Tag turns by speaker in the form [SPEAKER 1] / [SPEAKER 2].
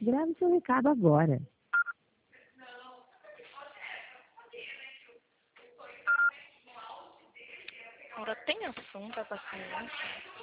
[SPEAKER 1] Grave seu recado agora.
[SPEAKER 2] Agora tem assunto, a paciência.